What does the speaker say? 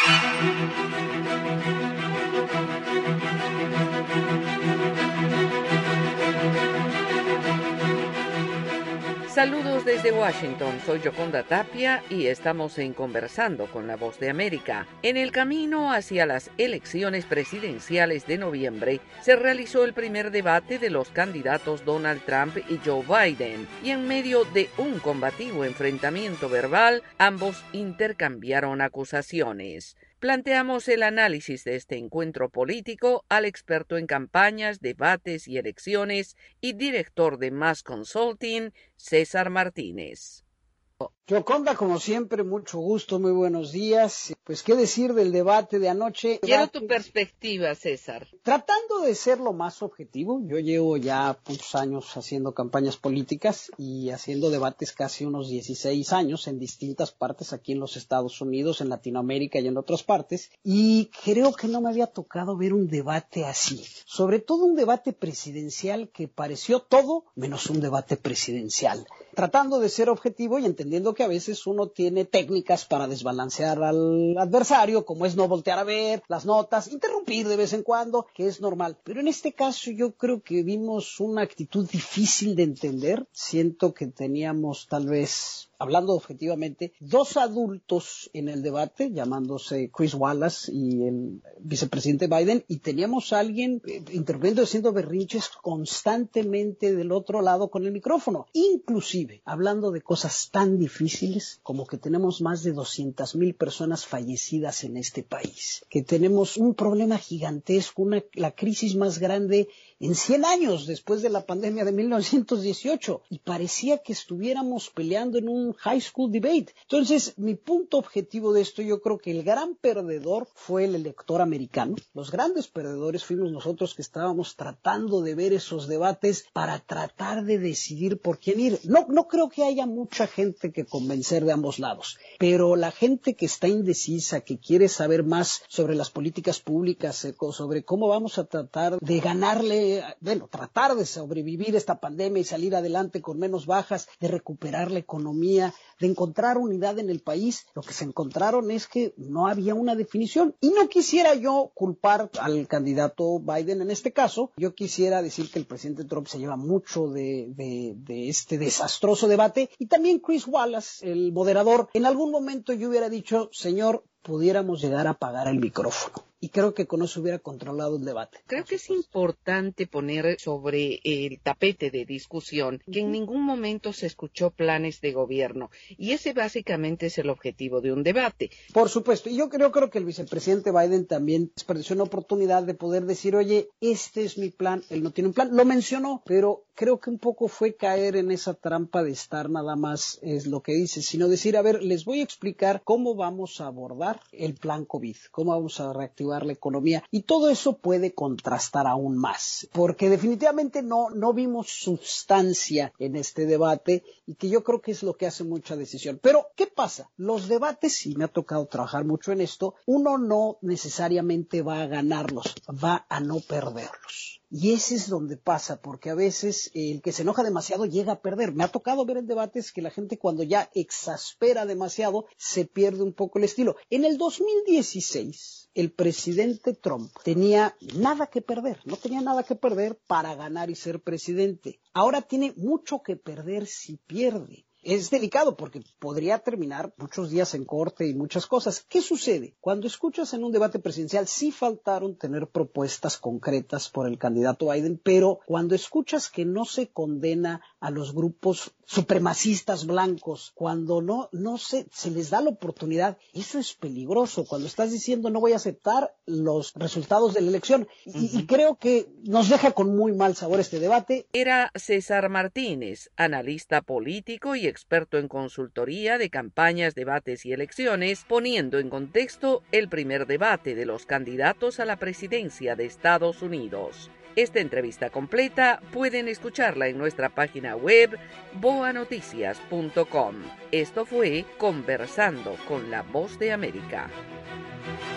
Saludos desde Washington, soy Yoconda Tapia y estamos en Conversando con la Voz de América. En el camino hacia las elecciones presidenciales de noviembre, se realizó el primer debate de los candidatos Donald Trump y Joe Biden, y en medio de un combativo enfrentamiento verbal, ambos intercambiaron acusaciones. Planteamos el análisis de este encuentro político al experto en campañas, debates y elecciones y director de Mass Consulting, César Martínez. Yoconda, como siempre, mucho gusto, muy buenos días. Pues, ¿qué decir del debate de anoche? Quiero tu perspectiva, César. Tratando de ser lo más objetivo, yo llevo ya muchos años haciendo campañas políticas y haciendo debates casi unos 16 años en distintas partes aquí en los Estados Unidos, en Latinoamérica y en otras partes, y creo que no me había tocado ver un debate así, sobre todo un debate presidencial que pareció todo menos un debate presidencial. Tratando de ser objetivo y entendiendo que a veces uno tiene técnicas para desbalancear al adversario, como es no voltear a ver las notas, interrumpir de vez en cuando, que es normal. Pero en este caso yo creo que vimos una actitud difícil de entender. Siento que teníamos tal vez, hablando objetivamente, dos adultos en el debate, llamándose Chris Wallace y el vicepresidente Biden, y teníamos a alguien interviniendo, haciendo berrinches constantemente del otro lado con el micrófono, inclusive hablando de cosas tan difíciles como que tenemos más de 200,000 personas fallecidas en este país, que tenemos un problema gigantesco, la crisis más grande en 100 años después de la pandemia de 1918, y parecía que estuviéramos peleando en un high school debate. Entonces, mi punto objetivo de esto, yo creo que el gran perdedor fue el elector americano. Los grandes perdedores fuimos nosotros, que estábamos tratando de ver esos debates para tratar de decidir por quién ir. No creo que haya mucha gente que convencer de ambos lados, pero la gente que está indecisa, que quiere saber más sobre las políticas públicas, sobre cómo vamos a tratar de ganarle, tratar de sobrevivir esta pandemia y salir adelante con menos bajas, de recuperar la economía, de encontrar unidad en el país, lo que se encontraron es que no había una definición. Y no quisiera yo culpar al candidato Biden en este caso. Yo quisiera decir que el presidente Trump se lleva mucho de este desastroso debate, y también Chris Wallace, el moderador. En algún momento yo hubiera dicho, señor, pudiéramos llegar a apagar el micrófono. Y creo que con eso hubiera controlado el debate. Creo que es importante poner sobre el tapete de discusión que en ningún momento se escuchó planes de gobierno, y ese básicamente es el objetivo de un debate. Por supuesto, y yo creo que el vicepresidente Biden también desperdició una oportunidad de poder decir, oye, este es mi plan, él no tiene un plan, lo mencionó, pero creo que un poco fue caer en esa trampa de estar nada más, es lo que dice, sino decir, a ver, les voy a explicar cómo vamos a abordar el plan COVID, cómo vamos a reactivar la economía, y todo eso puede contrastar aún más, porque definitivamente no vimos sustancia en este debate, y que yo creo que es lo que hace mucha decisión. Pero, ¿qué pasa? Los debates, y me ha tocado trabajar mucho en esto, uno no necesariamente va a ganarlos, va a no perderlos. Y ese es donde pasa, porque a veces el que se enoja demasiado llega a perder. Me ha tocado ver en debates que la gente, cuando ya exaspera demasiado, se pierde un poco el estilo. En el 2016, el presidente Trump tenía nada que perder, no tenía nada que perder para ganar y ser presidente. Ahora tiene mucho que perder si pierde. Es delicado porque podría terminar muchos días en corte y muchas cosas. ¿Qué sucede? Cuando escuchas en un debate presidencial, sí faltaron tener propuestas concretas por el candidato Biden, pero cuando escuchas que no se condena a los grupos supremacistas blancos, cuando no se les da la oportunidad, eso es peligroso. Cuando estás diciendo no voy a aceptar los resultados de la elección, y creo que nos deja con muy mal sabor este debate. Era César Martínez, analista político y experto en consultoría de campañas, debates y elecciones, poniendo en contexto el primer debate de los candidatos a la presidencia de Estados Unidos. Esta entrevista completa pueden escucharla en nuestra página web boanoticias.com. Esto fue Conversando con la Voz de América.